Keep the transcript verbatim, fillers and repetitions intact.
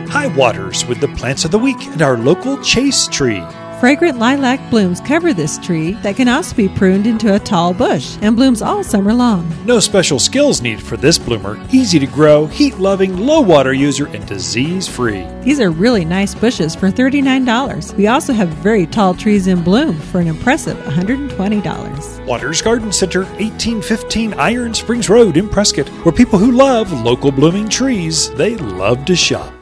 High Waters with the plants of the week and our local chase tree. Fragrant lilac blooms cover this tree that can also be pruned into a tall bush and blooms all summer long. No special skills needed for this bloomer. Easy to grow, heat-loving, low-water user, and disease-free. These are really nice bushes for thirty-nine dollars. We also have very tall trees in bloom for an impressive one hundred twenty dollars. Waters Garden Center, eighteen fifteen Iron Springs Road in Prescott, where people who love local blooming trees, they love to shop.